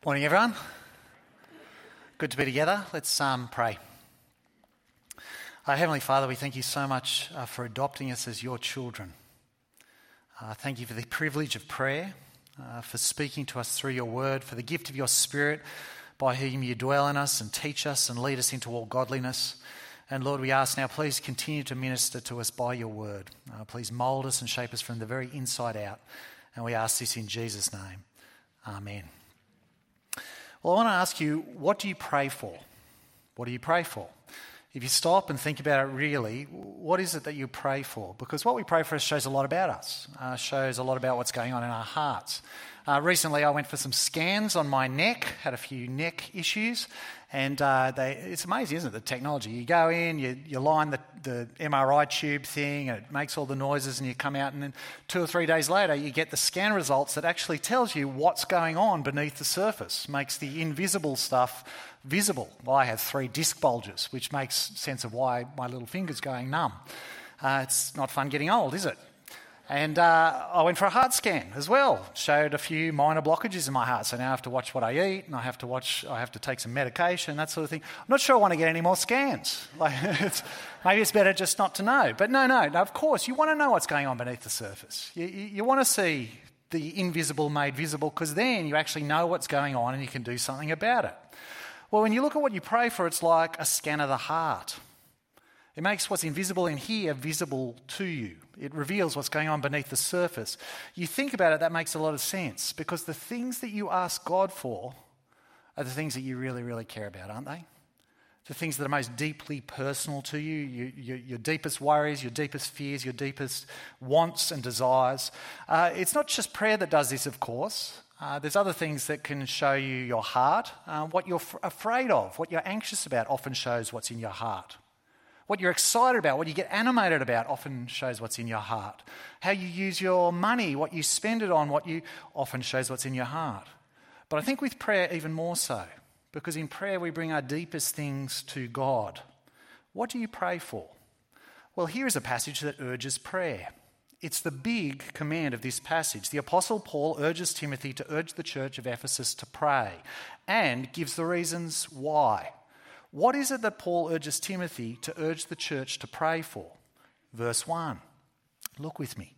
Morning, everyone. Good to be together. Let's pray. Heavenly Father, we thank you so much for adopting us as your children. Thank you for the privilege of prayer, for speaking to us through your word, for the gift of your Spirit by whom you dwell in us and teach us and lead us into all godliness. And Lord, we ask now, please continue to minister to us by your word. Please mould us and shape us from the very inside out. And we ask this in Jesus' name. Amen. Well, I want to ask you, what do you pray for? What do you pray for? If you stop and think about it really, what is it that you pray for? Because what we pray for shows a lot about us, shows a lot about what's going on in our hearts. Recently I went for some scans on my neck, had a few neck issues, and it's amazing, isn't it, the technology. You go in, you line the MRI tube thing, and it makes all the noises, and you come out, and then 2 or 3 days later you get the scan results that actually tells you what's going on beneath the surface, makes the invisible stuff visible. Well, I have 3 disc bulges, which makes sense of why my little finger's going numb. It's not fun getting old, is it? And I went for a heart scan as well. Showed a few minor blockages in my heart. So now I have to watch what I eat, and I have to take some medication, that sort of thing. I'm not sure I want to get any more scans. Maybe it's better just not to know. But no, of course, you want to know what's going on beneath the surface. You want to see the invisible made visible, because then you actually know what's going on and you can do something about it. Well, when you look at what you pray for, it's like a scan of the heart. It makes what's invisible in here visible to you. It reveals what's going on beneath the surface. You think about it, that makes a lot of sense, because the things that you ask God for are the things that you really, really care about, aren't they? The things that are most deeply personal to you, your deepest worries, your deepest fears, your deepest wants and desires. It's not just prayer that does this, of course. There's other things that can show you your heart. What you're afraid of, what you're anxious about often shows what's in your heart. What you're excited about, what you get animated about often shows what's in your heart. How you use your money, what you spend it on, often shows what's in your heart. But I think with prayer even more so, because in prayer we bring our deepest things to God. What do you pray for? Well, here is a passage that urges prayer. It's the big command of this passage. The Apostle Paul urges Timothy to urge the church of Ephesus to pray and gives the reasons why. What is it that Paul urges Timothy to urge the church to pray for? Verse 1. Look with me.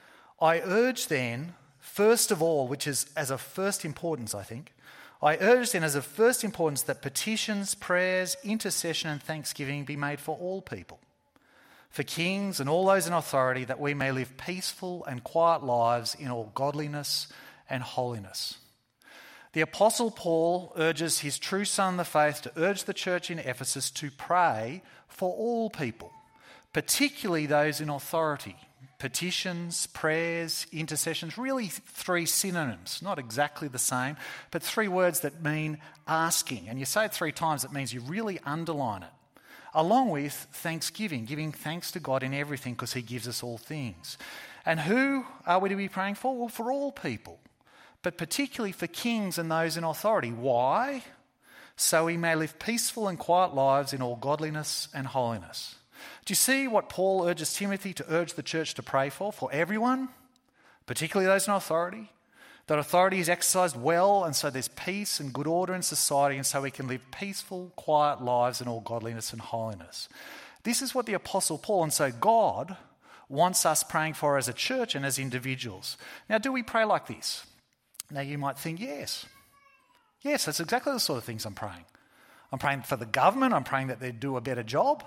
I urge then, first of all, which is as of first importance, I think, I urge then as of first importance that petitions, prayers, intercession and thanksgiving be made for all people, for kings and all those in authority, that we may live peaceful and quiet lives in all godliness and holiness. The Apostle Paul urges his true son of the faith to urge the church in Ephesus to pray for all people, particularly those in authority. Petitions, prayers, intercessions, really 3 synonyms, not exactly the same, but 3 words that mean asking. And you say it 3 times, it means you really underline it. Along with thanksgiving, giving thanks to God in everything because he gives us all things. And who are we to be praying for? Well, for all people, but particularly for kings and those in authority. Why? So we may live peaceful and quiet lives in all godliness and holiness. Do you see what Paul urges Timothy to urge the church to pray for? For everyone, particularly those in authority. That authority is exercised well, and so there's peace and good order in society, and so we can live peaceful, quiet lives in all godliness and holiness. This is what the Apostle Paul, and so God wants us praying for as a church and as individuals. Now, do we pray like this? Now, you might think, yes, that's exactly the sort of things I'm praying. I'm praying for the government. I'm praying that they do a better job.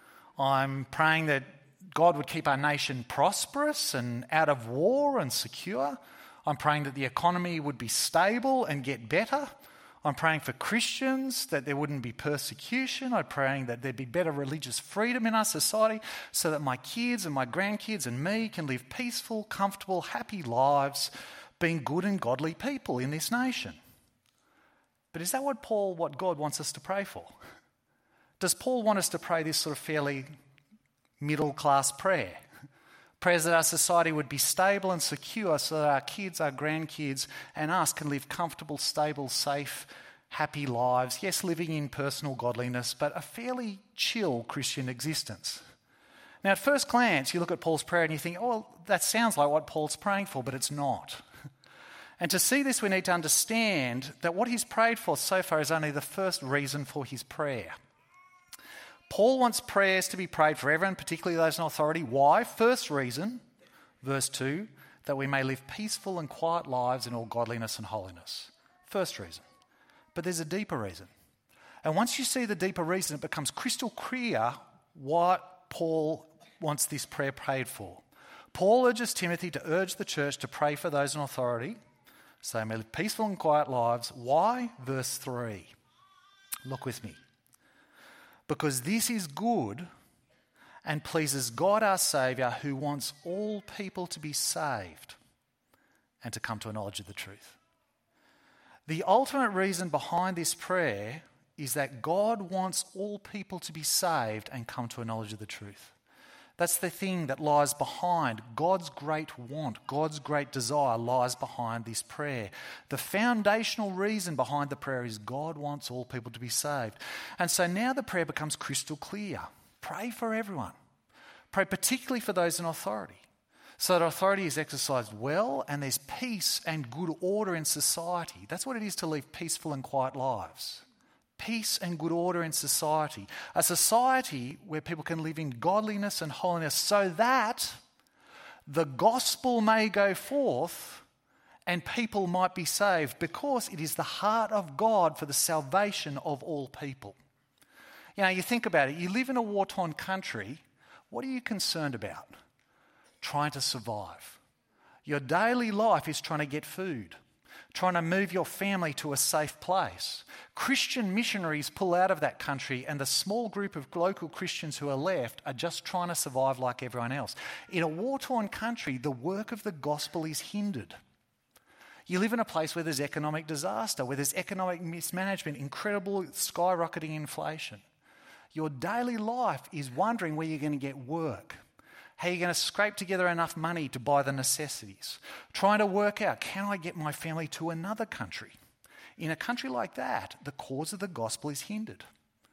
I'm praying that God would keep our nation prosperous and out of war and secure. I'm praying that the economy would be stable and get better. I'm praying for Christians, that there wouldn't be persecution. I'm praying that there'd be better religious freedom in our society so that my kids and my grandkids and me can live peaceful, comfortable, happy lives, being good and godly people in this nation. But is that what God wants us to pray for? Does Paul want us to pray this sort of fairly middle-class prayer? Prayers that our society would be stable and secure so that our kids, our grandkids and us can live comfortable, stable, safe, happy lives. Yes, living in personal godliness, but a fairly chill Christian existence. Now, at first glance, you look at Paul's prayer and you think, oh, that sounds like what Paul's praying for, but it's not. And to see this, we need to understand that what he's prayed for so far is only the first reason for his prayer. Paul wants prayers to be prayed for everyone, particularly those in authority. Why? First reason, verse 2, that we may live peaceful and quiet lives in all godliness and holiness. First reason. But there's a deeper reason. And once you see the deeper reason, it becomes crystal clear what Paul wants this prayer prayed for. Paul urges Timothy to urge the church to pray for those in authority, so they may live peaceful and quiet lives. Why? Verse 3. Look with me. Because this is good and pleases God our Saviour, who wants all people to be saved and to come to a knowledge of the truth. The ultimate reason behind this prayer is that God wants all people to be saved and come to a knowledge of the truth. That's the thing that lies behind God's great want, God's great desire lies behind this prayer. The foundational reason behind the prayer is God wants all people to be saved. And so now the prayer becomes crystal clear. Pray for everyone. Pray particularly for those in authority, so that authority is exercised well and there's peace and good order in society. That's what it is to live peaceful and quiet lives. Peace and good order in society. A society where people can live in godliness and holiness so that the gospel may go forth and people might be saved, because it is the heart of God for the salvation of all people. You know, you think about it. You live in a war-torn country. What are you concerned about? Trying to survive. Your daily life is trying to get food, trying to move your family to a safe place. Christian missionaries pull out of that country, and the small group of local Christians who are left are just trying to survive like everyone else. In a war-torn country, the work of the gospel is hindered. You live in a place where there's economic disaster, where there's economic mismanagement, incredible skyrocketing inflation. Your daily life is wondering where you're going to get work, how you're going to scrape together enough money to buy the necessities, trying to work out, can I get my family to another country? In a country like that, the cause of the gospel is hindered.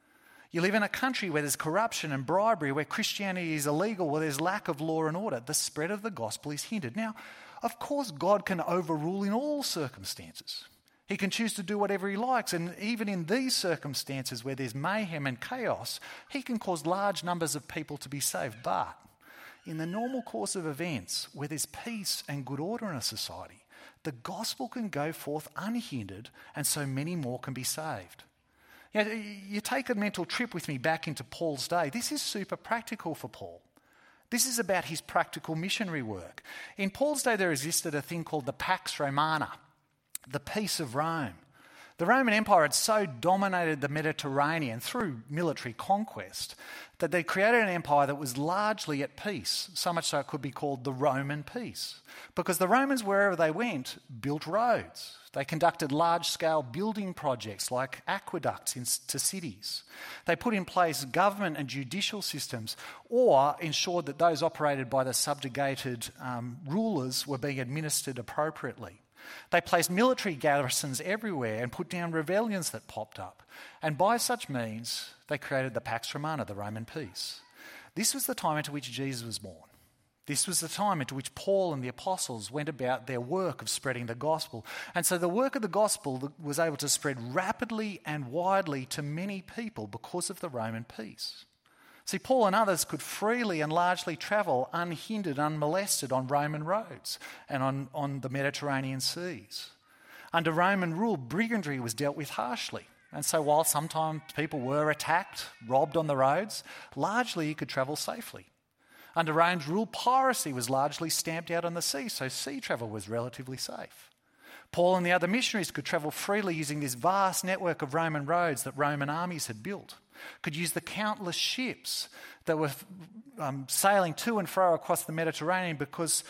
You live in a country where there's corruption and bribery, where Christianity is illegal, where there's lack of law and order. The spread of the gospel is hindered. Now, of course, God can overrule in all circumstances. He can choose to do whatever he likes, and even in these circumstances where there's mayhem and chaos, he can cause large numbers of people to be saved. But in the normal course of events, where there's peace and good order in a society, the gospel can go forth unhindered, and so many more can be saved. You know, you take a mental trip with me back into Paul's day. This is super practical for Paul. This is about his practical missionary work. In Paul's day, there existed a thing called the Pax Romana, the peace of Rome. The Roman Empire had so dominated the Mediterranean through military conquest that they created an empire that was largely at peace, so much so it could be called the Roman peace. Because the Romans, wherever they went, built roads. They conducted large-scale building projects like aqueducts into cities. They put in place government and judicial systems, or ensured that those operated by the subjugated rulers were being administered appropriately. They placed military garrisons everywhere and put down rebellions that popped up. And by such means, they created the Pax Romana, the Roman peace. This was the time into which Jesus was born. This was the time into which Paul and the apostles went about their work of spreading the gospel. And so the work of the gospel was able to spread rapidly and widely to many people because of the Roman peace. See, Paul and others could freely and largely travel unhindered, unmolested on Roman roads and on the Mediterranean seas. Under Roman rule, brigandry was dealt with harshly. And so while sometimes people were attacked, robbed on the roads, largely you could travel safely. Under Rome's rule, piracy was largely stamped out on the sea, so sea travel was relatively safe. Paul and the other missionaries could travel freely using this vast network of Roman roads that Roman armies had built, could use the countless ships that were sailing to and fro across the Mediterranean because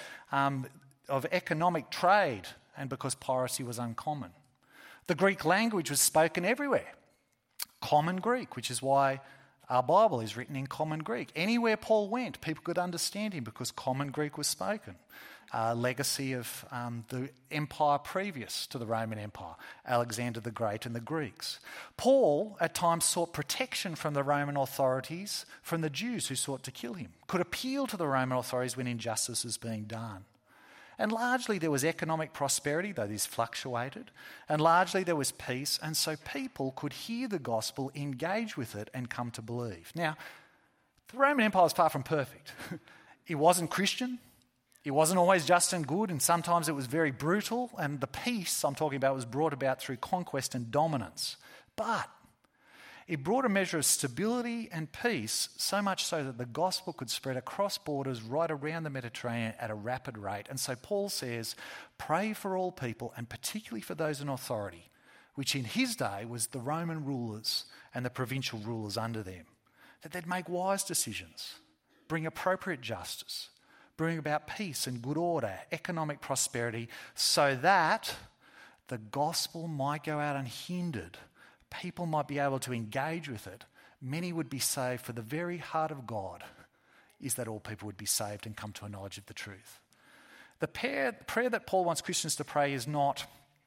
of economic trade and because piracy was uncommon. The Greek language was spoken everywhere. Common Greek, which is why our Bible is written in Common Greek. Anywhere Paul went, people could understand him because Common Greek was spoken. Legacy of the empire previous to the Roman Empire, Alexander the Great and the Greeks. Paul at times sought protection from the Roman authorities, from the Jews who sought to kill him, could appeal to the Roman authorities when injustice was being done. And largely there was economic prosperity, though this fluctuated. And largely there was peace. And so people could hear the gospel, engage with it, and come to believe. Now, the Roman Empire was far from perfect. It wasn't Christian. It wasn't always just and good. And sometimes it was very brutal. And the peace I'm talking about was brought about through conquest and dominance. But it brought a measure of stability and peace, so much so that the gospel could spread across borders right around the Mediterranean at a rapid rate. And so Paul says, pray for all people, and particularly for those in authority, which in his day was the Roman rulers and the provincial rulers under them, that they'd make wise decisions, bring appropriate justice, bring about peace and good order, economic prosperity, so that the gospel might go out unhindered. People might be able to engage with it. Many would be saved, for the very heart of God is that all people would be saved and come to a knowledge of the truth. The prayer that Paul wants Christians to pray is not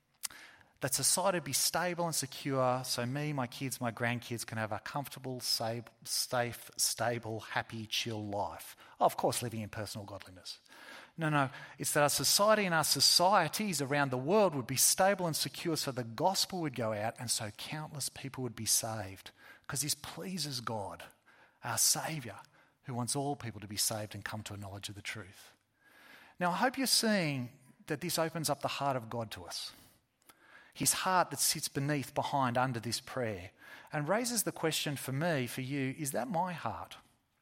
that society be stable and secure so me, my kids, my grandkids can have a comfortable, safe, stable, happy, chill life. Of course, living in personal godliness. No, it's that our society and our societies around the world would be stable and secure so the gospel would go out and so countless people would be saved. Because this pleases God, our Saviour, who wants all people to be saved and come to a knowledge of the truth. Now, I hope you're seeing that this opens up the heart of God to us. His heart that sits behind, under this prayer, and raises the question for me, for you, is that my heart?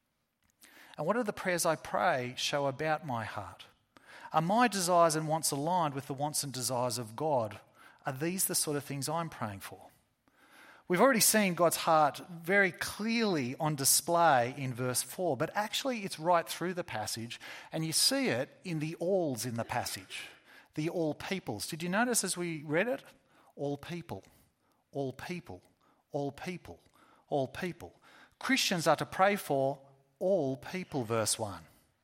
And what do the prayers I pray show about my heart? Are my desires and wants aligned with the wants and desires of God? Are these the sort of things I'm praying for? We've already seen God's heart very clearly on display in verse 4, but actually it's right through the passage, and you see it in the alls in the passage, the all peoples. Did you notice as we read it? All people, all people, all people, all people. Christians are to pray for all people, verse 1.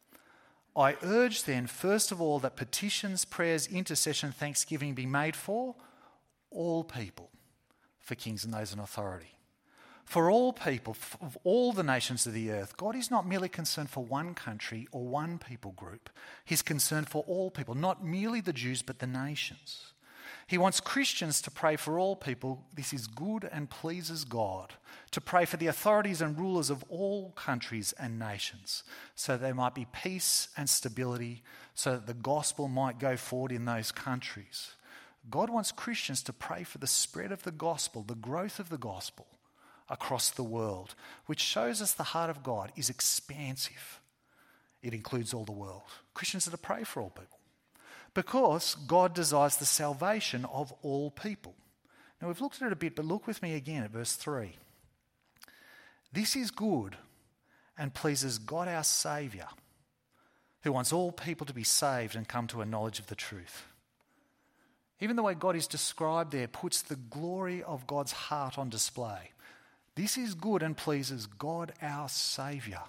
I urge then, first of all, that petitions, prayers, intercession, thanksgiving be made for all people, for kings and those in authority. For all people, of all the nations of the earth, God is not merely concerned for one country or one people group. He's concerned for all people, not merely the Jews, but the nations. He wants Christians to pray for all people. This is good and pleases God. To pray for the authorities and rulers of all countries and nations, so there might be peace and stability, so that the gospel might go forward in those countries. God wants Christians to pray for the spread of the gospel, the growth of the gospel across the world, which shows us the heart of God is expansive. It includes all the world. Christians are to pray for all people, because God desires the salvation of all people. Now, we've looked at it a bit, but look with me again at verse 3. This is good and pleases God our Saviour, who wants all people to be saved and come to a knowledge of the truth. Even the way God is described there puts the glory of God's heart on display. This is good and pleases God our Saviour.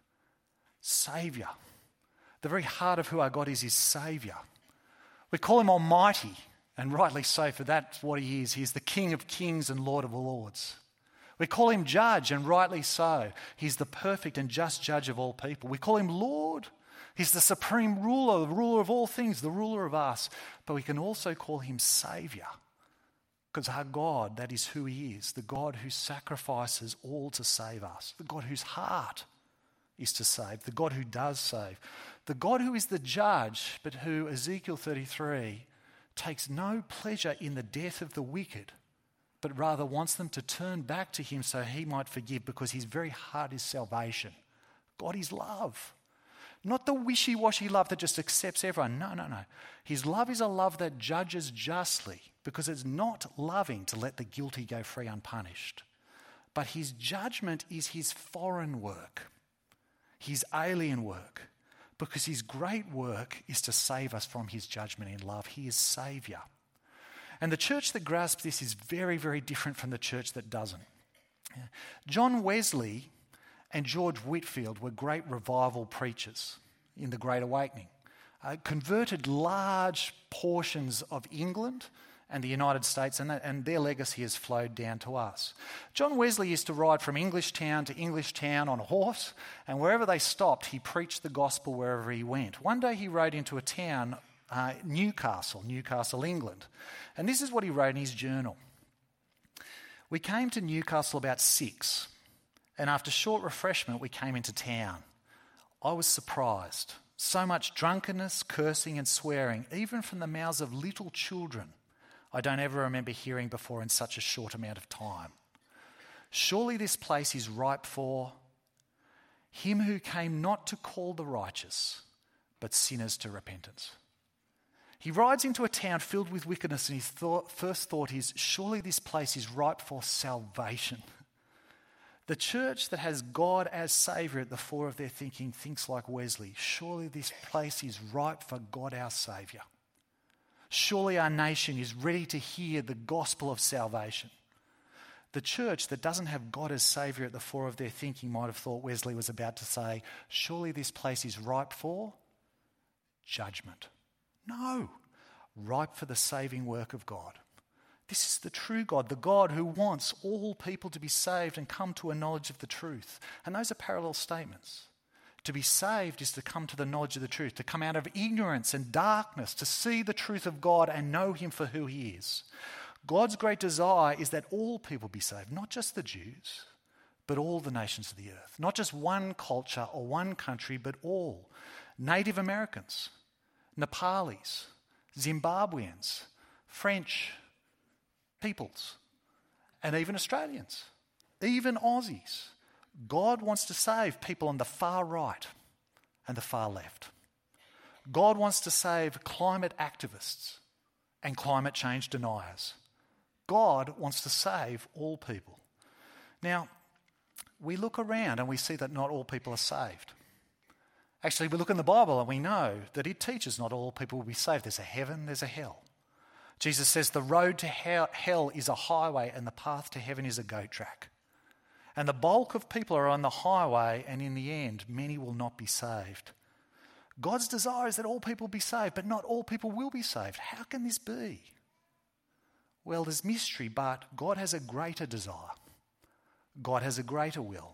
Saviour. The very heart of who our God is Saviour. We call him Almighty, and rightly so, for that's what he is. He is the King of kings and Lord of lords. We call him Judge, and rightly so. He's the perfect and just Judge of all people. We call him Lord. He's the supreme ruler, the ruler of all things, the ruler of us. But we can also call him Saviour, because our God, that is who he is, the God who sacrifices all to save us, the God whose heart is to save, the God who does save, the God who is the judge, but who, Ezekiel 33, takes no pleasure in the death of the wicked, but rather wants them to turn back to him so he might forgive, because his very heart is salvation. God is love. Not the wishy-washy love that just accepts everyone. No. His love is a love that judges justly, because it's not loving to let the guilty go free unpunished. But his judgment is his foreign work, his alien work, because his great work is to save us from his judgment in love. He is Saviour. And the church that grasps this is very, very different from the church that doesn't. John Wesley and George Whitefield were great revival preachers in the Great Awakening. Converted large portions of England and the United States, and their legacy has flowed down to us. John Wesley used to ride from English town to English town on a horse, and wherever they stopped, he preached the gospel wherever he went. One day he rode into a town Newcastle, England. And this is what he wrote in his journal. We came to Newcastle about 6, and after short refreshment we came into town. I was surprised. So much drunkenness, cursing and swearing, even from the mouths of little children, I don't ever remember hearing before in such a short amount of time. Surely this place is ripe for him who came not to call the righteous, but sinners to repentance. He rides into a town filled with wickedness, and his first thought is, surely this place is ripe for salvation. The church that has God as Saviour at the fore of their thinking thinks like Wesley. Surely this place is ripe for God our Saviour. Surely our nation is ready to hear the gospel of salvation. The church that doesn't have God as Saviour at the fore of their thinking might have thought Wesley was about to say, surely this place is ripe for judgment. No, ripe for the saving work of God. This is the true God, the God who wants all people to be saved and come to a knowledge of the truth. And those are parallel statements. To be saved is to come to the knowledge of the truth, to come out of ignorance and darkness, to see the truth of God and know him for who he is. God's great desire is that all people be saved, not just the Jews, but all the nations of the earth. Not just one culture or one country, but all. Native Americans, Nepalis, Zimbabweans, French peoples, and even Australians, even Aussies. God wants to save people on the far right and the far left. God wants to save climate activists and climate change deniers. God wants to save all people. Now, we look around and we see that not all people are saved. Actually, we look in the Bible and we know that it teaches not all people will be saved. There's a heaven, there's a hell. Jesus says the road to hell is a highway and the path to heaven is a goat track. And the bulk of people are on the highway, and in the end, many will not be saved. God's desire is that all people be saved, but not all people will be saved. How can this be? Well, there's mystery, but God has a greater desire. God has a greater will.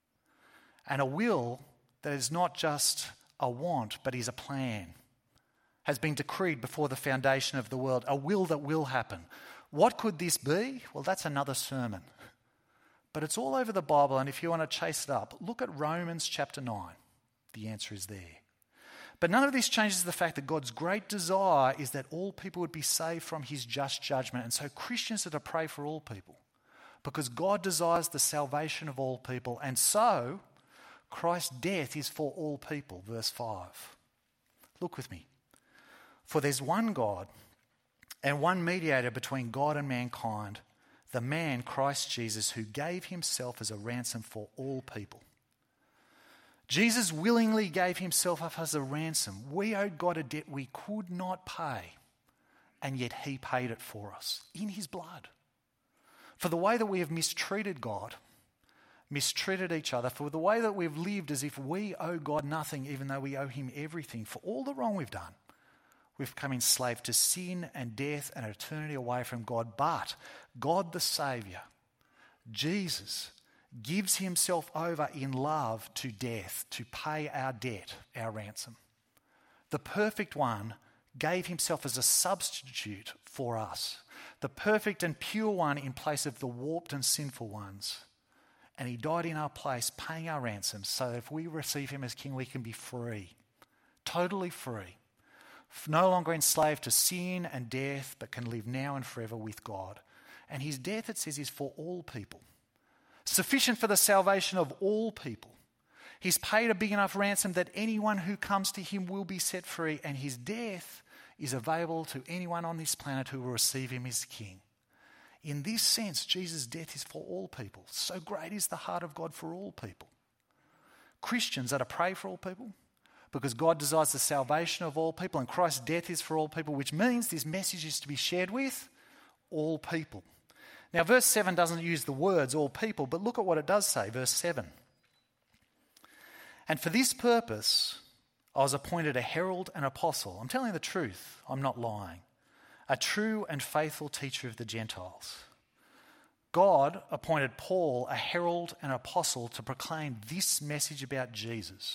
And a will that is not just a want, but is a plan, has been decreed before the foundation of the world, a will that will happen. What could this be? Well, that's another sermon. But it's all over the Bible, and if you want to chase it up, look at Romans chapter 9. The answer is there. But none of this changes the fact that God's great desire is that all people would be saved from his just judgment. And so Christians are to pray for all people, because God desires the salvation of all people, and so Christ's death is for all people. Verse 5. Look with me. For there's one God and one mediator between God and mankind, the man Christ Jesus, who gave himself as a ransom for all people. Jesus willingly gave himself up as a ransom. We owed God a debt we could not pay, and yet he paid it for us in his blood. For the way that we have mistreated God, mistreated each other, for the way that we've lived as if we owe God nothing even though we owe him everything, for all the wrong we've done, we've become enslaved to sin and death and eternity away from God. But God the Saviour, Jesus, gives himself over in love to death to pay our debt, our ransom. The perfect one gave himself as a substitute for us, the perfect and pure one in place of the warped and sinful ones. And he died in our place, paying our ransom, so that if we receive him as king, we can be free, totally free, no longer enslaved to sin and death, but can live now and forever with God. And his death, it says, is for all people, sufficient for the salvation of all people. He's paid a big enough ransom that anyone who comes to him will be set free, and his death is available to anyone on this planet who will receive him as king. In this sense, Jesus' death is for all people. So great is the heart of God for all people. Christians are to pray for all people because God desires the salvation of all people, and Christ's death is for all people, which means this message is to be shared with all people. Now, verse 7 doesn't use the words all people, but look at what it does say, verse 7. And for this purpose, I was appointed a herald and apostle. I'm telling the truth, I'm not lying. A true and faithful teacher of the Gentiles. God appointed Paul a herald and apostle to proclaim this message about Jesus,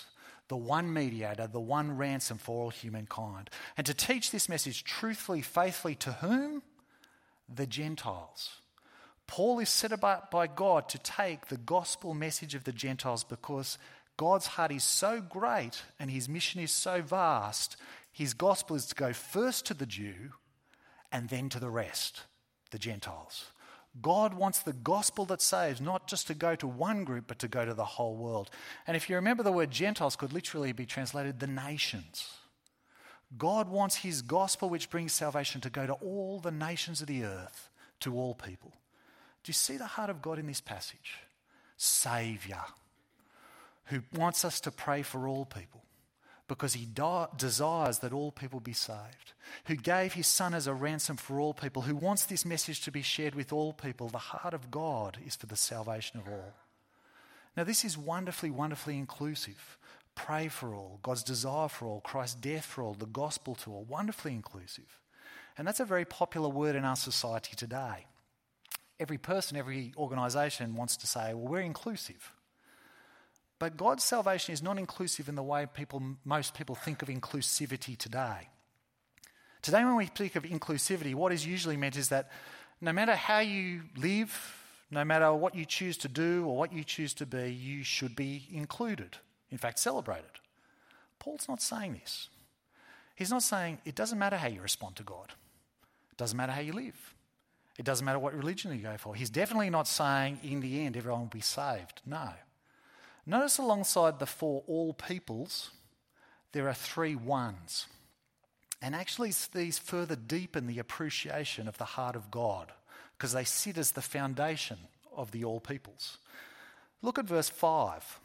the one mediator, the one ransom for all humankind. And to teach this message truthfully, faithfully to whom? The Gentiles. Paul is set apart by God to take the gospel message of the Gentiles because God's heart is so great and his mission is so vast. His gospel is to go first to the Jew and then to the rest, the Gentiles. God wants the gospel that saves not just to go to one group, but to go to the whole world. And if you remember, the word Gentiles could literally be translated the nations. God wants his gospel, which brings salvation, to go to all the nations of the earth, to all people. Do you see the heart of God in this passage? Saviour, who wants us to pray for all people because he desires that all people be saved, who gave his son as a ransom for all people, who wants this message to be shared with all people. The heart of God is for the salvation of all. Now, this is wonderfully, wonderfully inclusive. Pray for all, God's desire for all, Christ's death for all, the gospel to all, wonderfully inclusive. And that's a very popular word in our society today. Every person, every organisation wants to say, well, we're inclusive. But God's salvation is not inclusive in the way most people think of inclusivity today. Today, when we speak of inclusivity, what is usually meant is that no matter how you live, no matter what you choose to do or what you choose to be, you should be included, in fact, celebrated. Paul's not saying this. He's not saying it doesn't matter how you respond to God. It doesn't matter how you live. It doesn't matter what religion you go for. He's definitely not saying in the end everyone will be saved. No. Notice alongside the four all peoples, there are three ones. And actually these further deepen the appreciation of the heart of God because they sit as the foundation of the all peoples. Look at verse 5.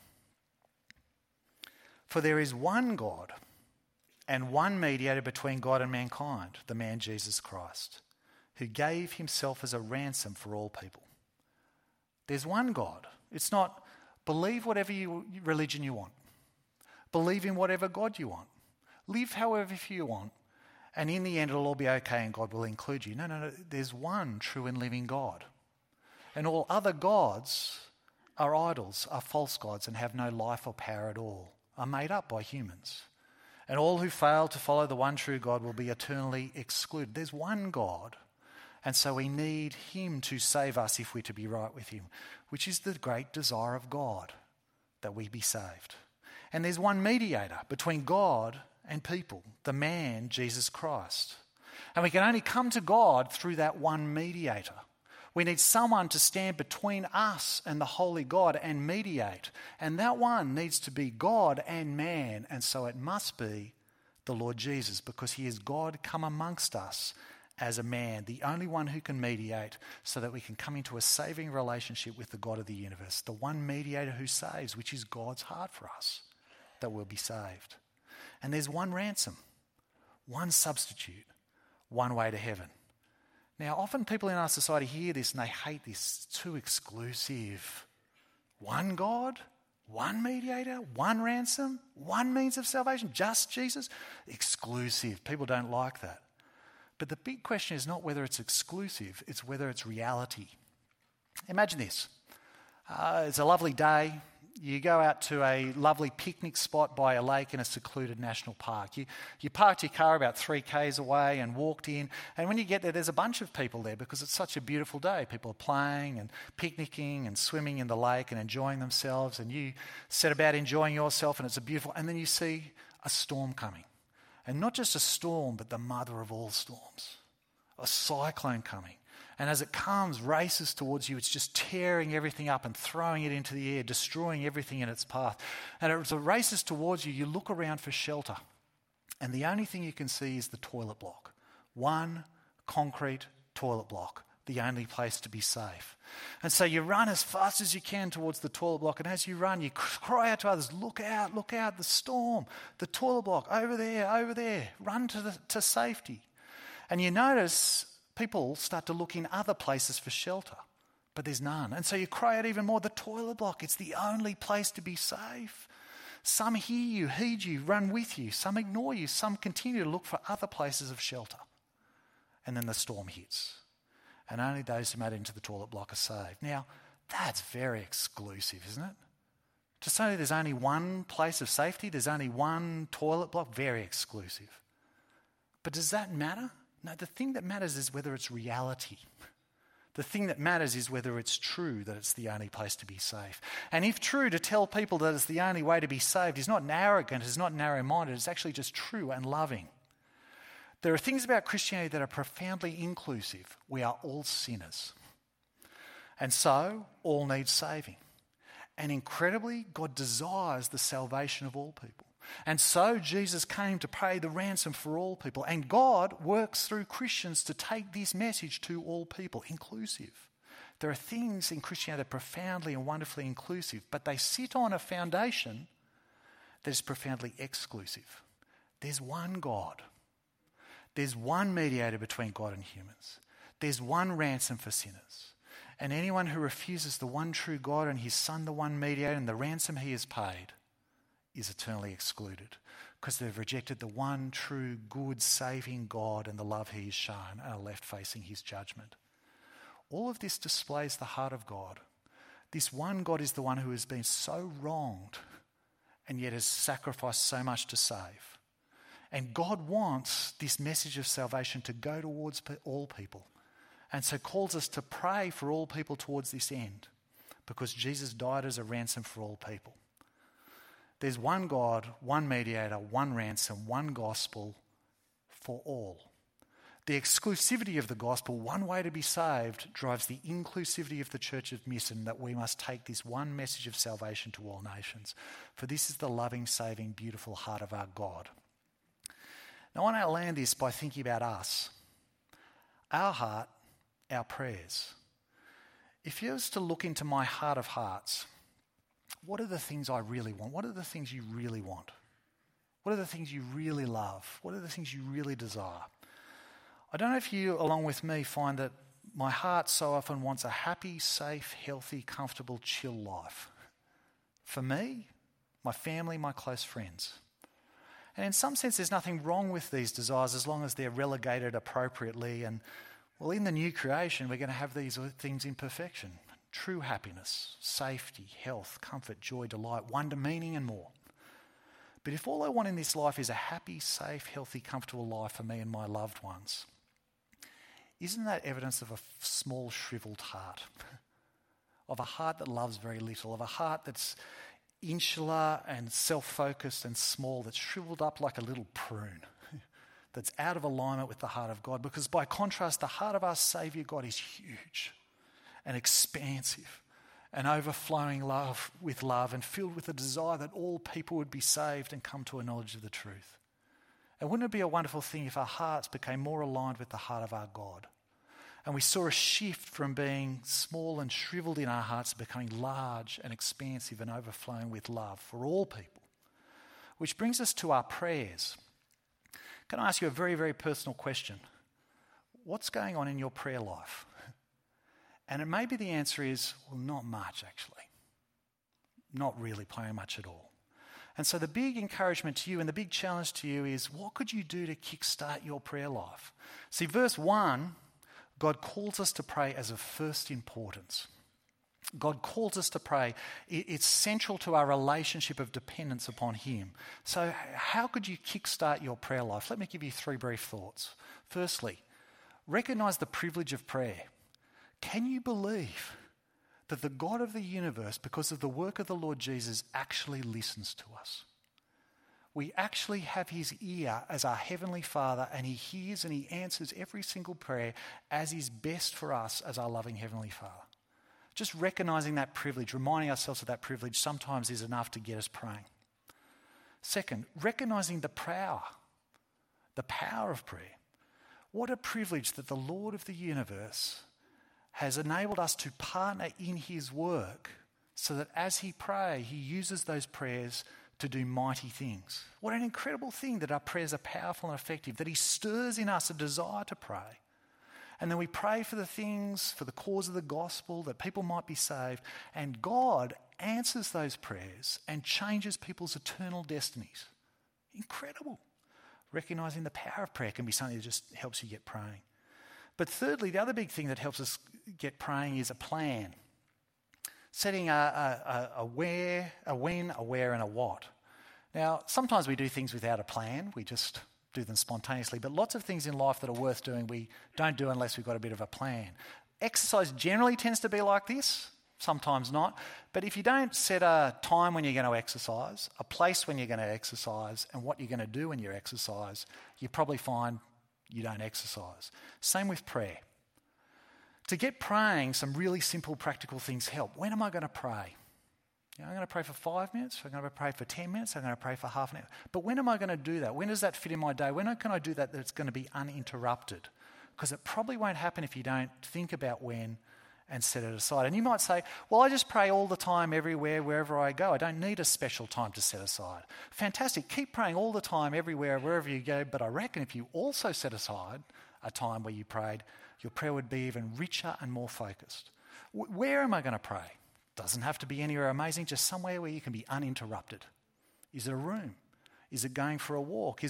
For there is one God and one mediator between God and mankind, the man Jesus Christ, who gave himself as a ransom for all people. There's one God. It's not believe whatever religion you want. Believe in whatever God you want. Live however you want. And in the end, it'll all be okay and God will include you. No. There's one true and living God. And all other gods are idols, are false gods and have no life or power at all, are made up by humans. And all who fail to follow the one true God will be eternally excluded. There's one God. And so we need him to save us if we're to be right with him, which is the great desire of God, that we be saved. And there's one mediator between God and people, the man, Jesus Christ. And we can only come to God through that one mediator. We need someone to stand between us and the holy God and mediate. And that one needs to be God and man. And so it must be the Lord Jesus, because he is God come amongst us as a man, the only one who can mediate so that we can come into a saving relationship with the God of the universe, the one mediator who saves, which is God's heart for us, that we'll be saved. And there's one ransom, one substitute, one way to heaven. Now, often people in our society hear this and they hate this. It's too exclusive. One God, one mediator, one ransom, one means of salvation, just Jesus. Exclusive. People don't like that. But the big question is not whether it's exclusive, it's whether it's reality. Imagine this. It's a lovely day. You go out to a lovely picnic spot by a lake in a secluded national park. You parked your car about 3 k's away and walked in. And when you get there, there's a bunch of people there because it's such a beautiful day. People are playing and picnicking and swimming in the lake and enjoying themselves. And you set about enjoying yourself and it's a beautiful... And then you see a storm coming. And not just a storm, but the mother of all storms. A cyclone coming. And as it comes, races towards you, it's just tearing everything up and throwing it into the air, destroying everything in its path. And as it races towards you, you look around for shelter. And the only thing you can see is the toilet block. One concrete toilet block, the only place to be safe. And so you run as fast as you can towards the toilet block. And as you run, you cry out to others, look out, the storm, the toilet block, over there, run to safety. And you notice people start to look in other places for shelter, but there's none. And so you cry out even more, the toilet block, it's the only place to be safe. Some hear you, heed you, run with you. Some ignore you. Some continue to look for other places of shelter. And then the storm hits. And only those who made it into the toilet block are saved. Now, that's very exclusive, isn't it? To say there's only one place of safety, there's only one toilet block, very exclusive. But does that matter? No, the thing that matters is whether it's reality. The thing that matters is whether it's true that it's the only place to be safe. And if true, to tell people that it's the only way to be saved is not arrogant, it's not narrow-minded, it's actually just true and loving. There are things about Christianity that are profoundly inclusive. We are all sinners. And so, all need saving. And incredibly, God desires the salvation of all people. And so Jesus came to pay the ransom for all people. And God works through Christians to take this message to all people, inclusive. There are things in Christianity that are profoundly and wonderfully inclusive, but they sit on a foundation that is profoundly exclusive. There's one God. There's one mediator between God and humans. There's one ransom for sinners. And anyone who refuses the one true God and his Son, the one mediator, and the ransom he has paid, is eternally excluded because they've rejected the one true, good, saving God and the love he has shown and are left facing his judgment. All of this displays the heart of God. This one God is the one who has been so wronged and yet has sacrificed so much to save. And God wants this message of salvation to go towards all people, and so calls us to pray for all people towards this end, because Jesus died as a ransom for all people. There's one God, one mediator, one ransom, one gospel for all. The exclusivity of the gospel, one way to be saved, drives the inclusivity of the Church of Mission, that we must take this one message of salvation to all nations. For this is the loving, saving, beautiful heart of our God. Now, I want to land this by thinking about us. Our heart, our prayers. If you was to look into my heart of hearts, what are the things I really want? What are the things you really want? What are the things you really love? What are the things you really desire? I don't know if you, along with me, find that my heart so often wants a happy, safe, healthy, comfortable, chill life. For me, my family, my close friends. And in some sense, there's nothing wrong with these desires as long as they're relegated appropriately. And, well, in the new creation, we're going to have these things in perfection. True happiness, safety, health, comfort, joy, delight, wonder, meaning, and more. But if all I want in this life is a happy, safe, healthy, comfortable life for me and my loved ones, isn't that evidence of a small, shriveled heart? Of a heart that loves very little, of a heart that's insular and self-focused and small, that's shriveled up like a little prune, that's out of alignment with the heart of God. Because by contrast, the heart of our Saviour God is huge and expansive and overflowing with love and filled with a desire that all people would be saved and come to a knowledge of the truth. And wouldn't it be a wonderful thing if our hearts became more aligned with the heart of our God? And we saw a shift from being small and shriveled in our hearts to becoming large and expansive and overflowing with love for all people. Which brings us to our prayers. Can I ask you a very, very personal question? What's going on in your prayer life? And maybe the answer is, well, not much actually. Not really praying much at all. And so the big encouragement to you and the big challenge to you is, what could you do to kickstart your prayer life? See, verse 1, God calls us to pray as of first importance. God calls us to pray. It's central to our relationship of dependence upon Him. So how could you kickstart your prayer life? Let me give you 3 brief thoughts. Firstly, recognise the privilege of prayer. Can you believe that the God of the universe, because of the work of the Lord Jesus, actually listens to us? We actually have His ear as our Heavenly Father, and He hears and He answers every single prayer as is best for us as our loving Heavenly Father. Just recognising that privilege, reminding ourselves of that privilege sometimes is enough to get us praying. Second, recognising the power of prayer. What a privilege that the Lord of the universe has enabled us to partner in His work so that as He prays, He uses those prayers to do mighty things. What an incredible thing that our prayers are powerful and effective, that He stirs in us a desire to pray. And then we pray for the things, for the cause of the gospel, that people might be saved. And God answers those prayers and changes people's eternal destinies. Incredible. Recognising the power of prayer can be something that just helps you get praying. But thirdly, the other big thing that helps us get praying is a plan. Setting a where, a when, a where, and a what. Now, sometimes we do things without a plan. We just do them spontaneously. But lots of things in life that are worth doing, we don't do unless we've got a bit of a plan. Exercise generally tends to be like this, sometimes not. But if you don't set a time when you're going to exercise, a place when you're going to exercise, and what you're going to do when you exercise, you probably find you don't exercise. Same with prayer. To get praying, some really simple practical things help. When am I going to pray? I'm going to pray for 5 minutes, I'm going to pray for 10 minutes, I'm going to pray for half an hour. But when am I going to do that? When does that fit in my day? When can I do that it's going to be uninterrupted? Because it probably won't happen if you don't think about when and set it aside. And you might say, well, I just pray all the time, everywhere, wherever I go. I don't need a special time to set aside. Fantastic. Keep praying all the time, everywhere, wherever you go. But I reckon if you also set aside a time where you prayed, your prayer would be even richer and more focused. Where am I going to pray? Doesn't have to be anywhere amazing, just somewhere where you can be uninterrupted. Is it a room? Is it going for a walk?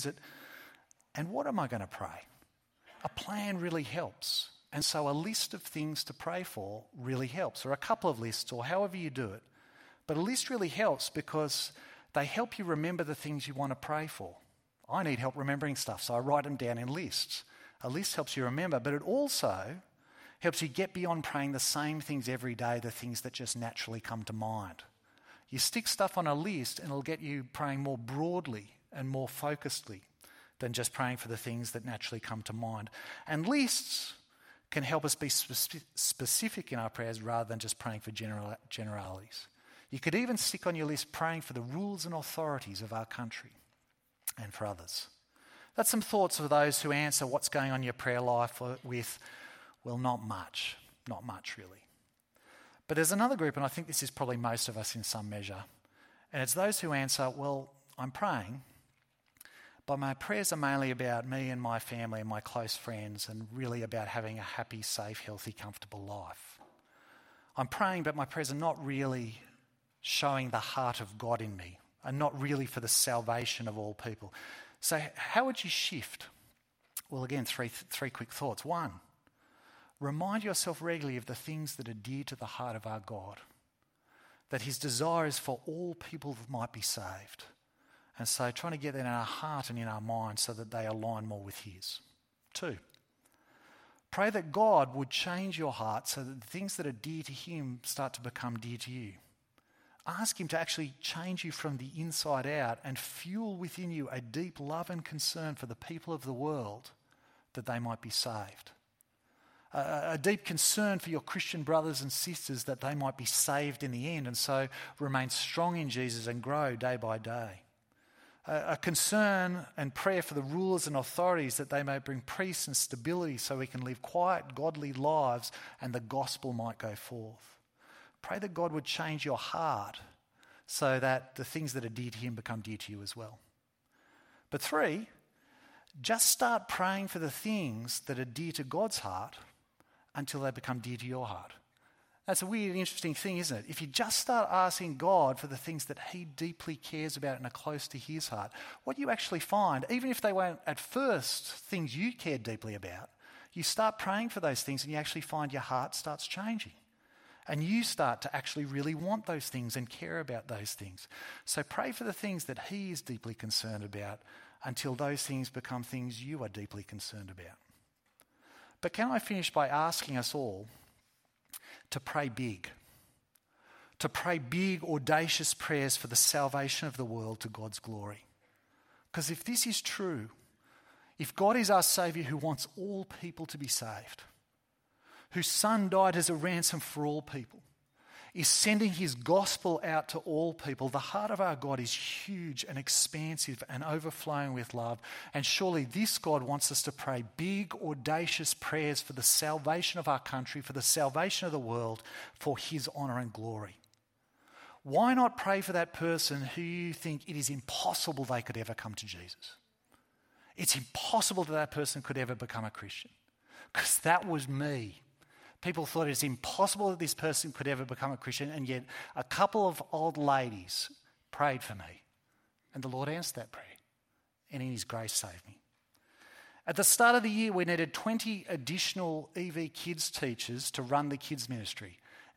And what am I going to pray? A plan really helps. And so a list of things to pray for really helps, or a couple of lists, or however you do it. But a list really helps because they help you remember the things you want to pray for. I need help remembering stuff, so I write them down in lists. A list helps you remember, but it also helps you get beyond praying the same things every day, the things that just naturally come to mind. You stick stuff on a list and it'll get you praying more broadly and more focusedly than just praying for the things that naturally come to mind. And lists can help us be specific in our prayers rather than just praying for generalities. You could even stick on your list praying for the rules and authorities of our country and for others. That's some thoughts of those who answer what's going on in your prayer life with, well, not much really. But there's another group, and I think this is probably most of us in some measure, and it's those who answer, well, I'm praying, but my prayers are mainly about me and my family and my close friends and really about having a happy, safe, healthy, comfortable life. I'm praying, but my prayers are not really showing the heart of God in me and not really for the salvation of all people. So how would you shift? Well, again, three quick thoughts. One, remind yourself regularly of the things that are dear to the heart of our God, that his desire is for all people that might be saved. And so trying to get that in our heart and in our mind so that they align more with his. Two, pray that God would change your heart so that the things that are dear to him start to become dear to you. Ask him to actually change you from the inside out and fuel within you a deep love and concern for the people of the world that they might be saved. A deep concern for your Christian brothers and sisters that they might be saved in the end and so remain strong in Jesus and grow day by day. A concern and prayer for the rulers and authorities that they may bring peace and stability so we can live quiet, godly lives and the gospel might go forth. Pray that God would change your heart so that the things that are dear to him become dear to you as well. But three, just start praying for the things that are dear to God's heart until they become dear to your heart. That's a weird, interesting thing, isn't it? If you just start asking God for the things that he deeply cares about and are close to his heart, what you actually find, even if they weren't at first things you cared deeply about, you start praying for those things and you actually find your heart starts changing. And you start to actually really want those things and care about those things. So pray for the things that he is deeply concerned about until those things become things you are deeply concerned about. But can I finish by asking us all to pray big? To pray big, audacious prayers for the salvation of the world to God's glory. Because if this is true, if God is our Saviour who wants all people to be saved, whose Son died as a ransom for all people, is sending his gospel out to all people, the heart of our God is huge and expansive and overflowing with love. And surely this God wants us to pray big, audacious prayers for the salvation of our country, for the salvation of the world, for his honour and glory. Why not pray for that person who you think it is impossible they could ever come to Jesus? It's impossible that person could ever become a Christian. Because that was me. People thought it's impossible that this person could ever become a Christian, and yet a couple of old ladies prayed for me. And the Lord answered that prayer, and in his grace saved me. At the start of the year, we needed 20 additional EV kids teachers to run the kids ministry.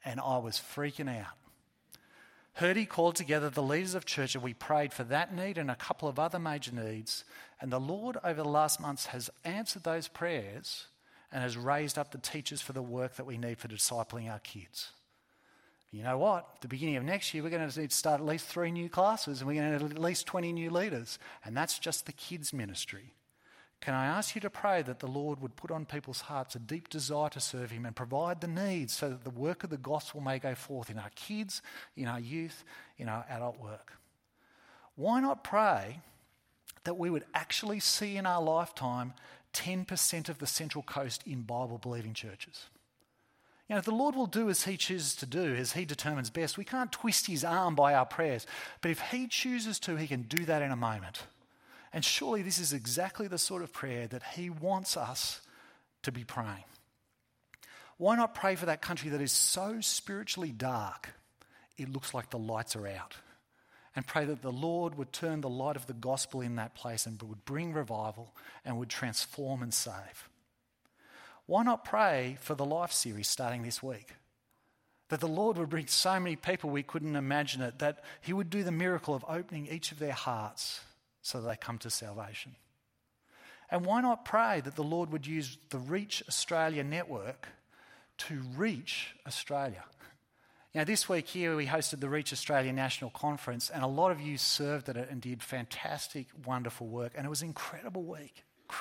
and I was freaking out. Hurdy called together the leaders of church and we prayed for that need and a couple of other major needs. And the Lord over the last months has answered those prayers and has raised up the teachers for the work that we need for discipling our kids. You know what? At the beginning of next year, we're going to need to start at least 3 new classes and we're going to need at least 20 new leaders. And that's just the kids' ministry. Can I ask you to pray that the Lord would put on people's hearts a deep desire to serve him and provide the needs so that the work of the gospel may go forth in our kids, in our youth, in our adult work? Why not pray that we would actually see in our lifetime 10% of the Central Coast in Bible-believing churches? You know, the Lord will do as he chooses to do, as he determines best. We can't twist his arm by our prayers, but if he chooses to, he can do that in a moment. And surely this is exactly the sort of prayer that he wants us to be praying. Why not pray for that country that is so spiritually dark, it looks like the lights are out? And pray that the Lord would turn the light of the gospel in that place and would bring revival and would transform and save. Why not pray for the Life series starting this week? That the Lord would bring so many people we couldn't imagine it, that he would do the miracle of opening each of their hearts so that they come to salvation. And why not pray that the Lord would use the Reach Australia network to reach Australia? You know, this week here we hosted the Reach Australia National Conference and a lot of you served at it and did fantastic, wonderful work. And it was an incredible week.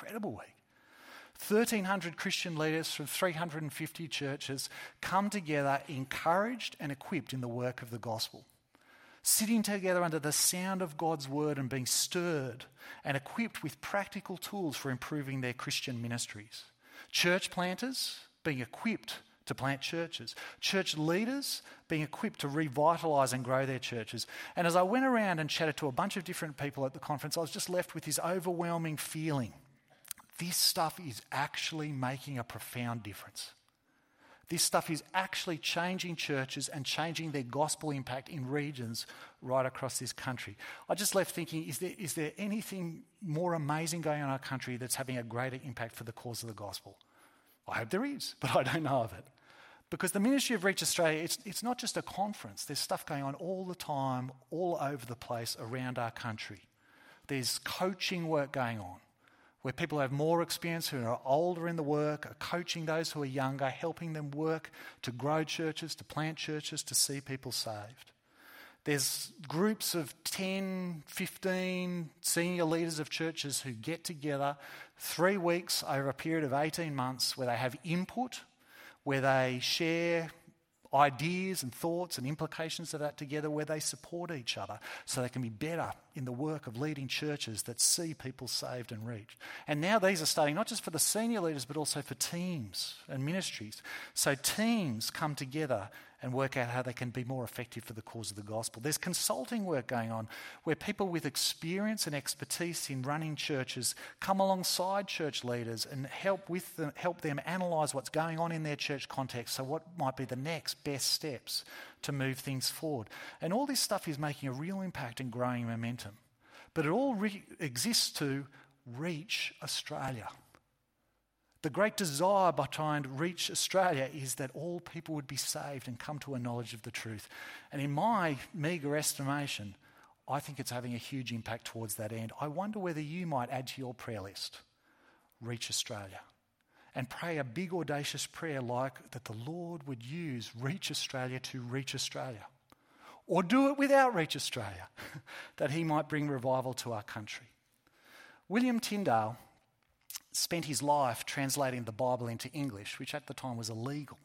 1,300 Christian leaders from 350 churches come together encouraged and equipped in the work of the gospel. Sitting together under the sound of God's word and being stirred and equipped with practical tools for improving their Christian ministries. Church planters being equipped to plant churches. Church leaders being equipped to revitalise and grow their churches. And as I went around and chatted to a bunch of different people at the conference, I was just left with this overwhelming feeling. This stuff is actually making a profound difference. This stuff is actually changing churches and changing their gospel impact in regions right across this country. I just left thinking, is there anything more amazing going on in our country that's having a greater impact for the cause of the gospel? I hope there is, but I don't know of it. Because the ministry of Reach Australia, it's not just a conference. There's stuff going on all the time, all over the place around our country. There's coaching work going on, where people have more experience, who are older in the work, are coaching those who are younger, helping them work to grow churches, to plant churches, to see people saved. There's groups of 10, 15 senior leaders of churches who get together 3 weeks over a period of 18 months where they have input, where they share ideas and thoughts and implications of that together, where they support each other so they can be better in the work of leading churches that see people saved and reached. And now these are starting not just for the senior leaders but also for teams and ministries. So teams come together and work out how they can be more effective for the cause of the gospel. There's consulting work going on where people with experience and expertise in running churches come alongside church leaders and help them analyse what's going on in their church context, so what might be the next best steps to move things forward. And all this stuff is making a real impact and growing momentum. But it all exists to reach Australia. The great desire behind Reach Australia is that all people would be saved and come to a knowledge of the truth. And in my meagre estimation, I think it's having a huge impact towards that end. I wonder whether you might add to your prayer list, Reach Australia, and pray a big audacious prayer like that the Lord would use Reach Australia to reach Australia. Or do it without Reach Australia, that he might bring revival to our country. William Tyndale spent his life translating the Bible into English, which at the time was illegal.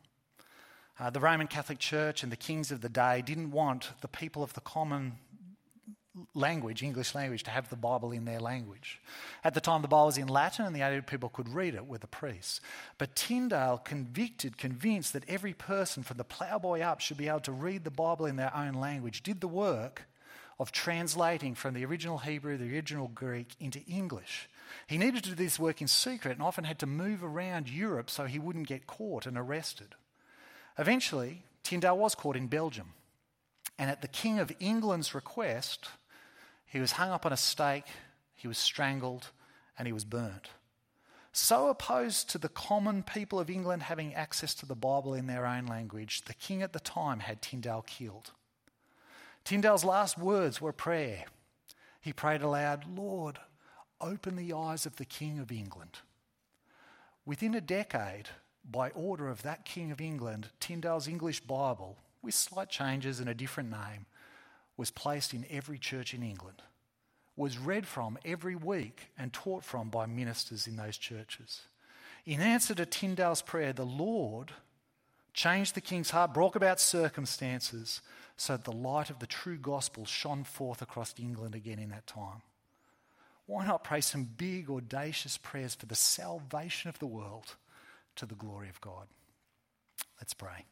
The Roman Catholic Church and the kings of the day didn't want the people of the common language, English language, to have the Bible in their language. At the time, the Bible was in Latin and the only people could read it were the priests. But Tyndale convinced that every person from the ploughboy up should be able to read the Bible in their own language, did the work of translating from the original Hebrew, the original Greek, into English. He needed to do this work in secret and often had to move around Europe so he wouldn't get caught and arrested. Eventually, Tyndale was caught in Belgium, and at the King of England's request, he was hung up on a stake, he was strangled, and he was burnt. So opposed to the common people of England having access to the Bible in their own language, the king at the time had Tyndale killed. Tyndale's last words were a prayer. He prayed aloud, "Lord, open the eyes of the King of England." Within a decade, by order of that King of England, Tyndale's English Bible, with slight changes and a different name, was placed in every church in England, was read from every week and taught from by ministers in those churches. In answer to Tyndale's prayer, the Lord changed the king's heart, brought about circumstances so that the light of the true gospel shone forth across England again in that time. Why not pray some big, audacious prayers for the salvation of the world to the glory of God? Let's pray.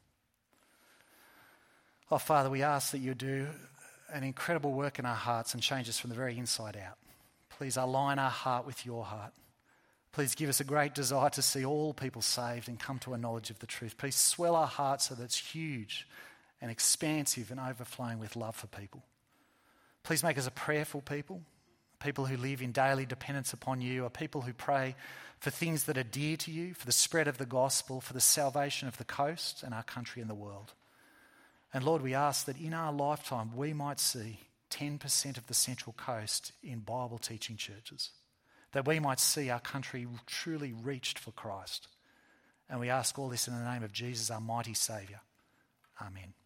Oh, Father, we ask that you do an incredible work in our hearts and change us from the very inside out. Please align our heart with your heart. Please give us a great desire to see all people saved and come to a knowledge of the truth. Please swell our hearts so that it's huge and expansive and overflowing with love for people. Please make us a prayerful people who live in daily dependence upon you, a people who pray for things that are dear to you, for the spread of the gospel, for the salvation of the coast and our country and the world. And Lord, we ask that in our lifetime we might see 10% of the Central Coast in Bible teaching churches, that we might see our country truly reached for Christ. And we ask all this in the name of Jesus, our mighty Saviour. Amen.